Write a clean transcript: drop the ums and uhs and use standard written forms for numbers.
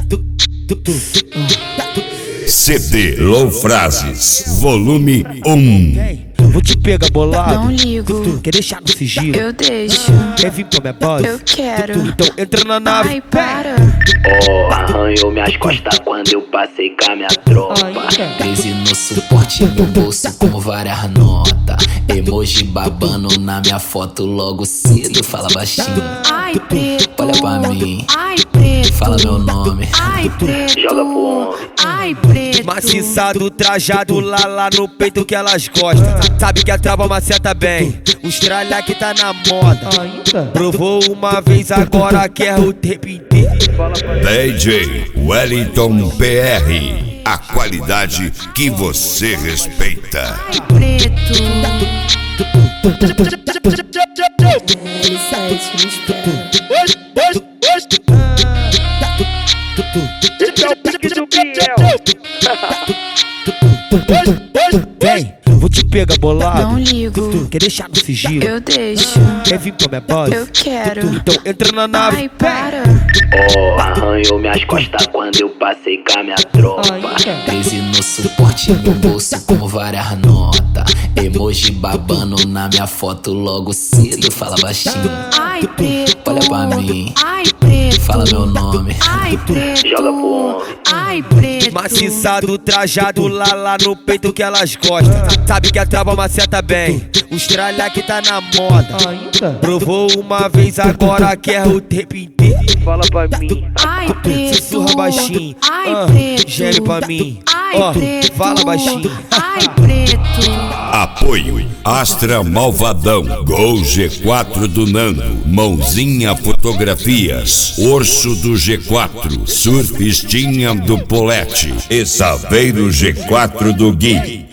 CD Low Frases, volume 1. Vou te pegar bolado. Não ligo. Quer deixar no sigilo? Eu deixo. Quer vir pra minha base? Eu quero. Então entra na nave. Ai, para. Oh, arranhou minhas costas quando eu passei com a minha tropa. 13 no suporte, no bolso com várias notas. Emoji babando na minha foto logo cedo. Fala baixinho, Ai, preto. olha pra mim, Ai, preto. fala meu nome. Ai, preto. Joga pro homem. Ai, preto. Maciçado, trajado lá no peito que elas gostam. Sabe que a trava maceta bem. Os tralha que tá na moda. Provou uma vez, agora quer o tempo inteiro. DJ Wellington PR, a qualidade que você respeita. Ai, preto. Vem, vou te pegar bolado. Não ligo. Quer deixar no sigilo? Eu deixo. Quer vir pra minha base? Eu quero. Então entra na nave. Ai, para. Oh, arranhou minhas costas quando eu passei com a minha tropa. 13 no suporte, no bolso com várias notas. Emoji babando na minha foto logo cedo. Fala baixinho, Ai, preto. olha pra mim, Ai, preto. fala meu nome. Ai, preto. Joga pro homem. Ai, preto. Maciçado, trajado lá no peito que elas gostam. Sabe que a trava maceta bem. Os tralha que tá na moda. Provou uma vez, agora quer o tempo inteiro. Fala pra mim. Ai, preto. Sussurra baixinho. Ai, preto. Geme pra mim. Ai, preto. Fala baixinho. Ai, preto. Apoio Astra Malvadão, Gol G4 do Nando, Mãozinha Fotografias, Urso do G4, Surfistinha do Polete, Exaveiro G4 do Gui.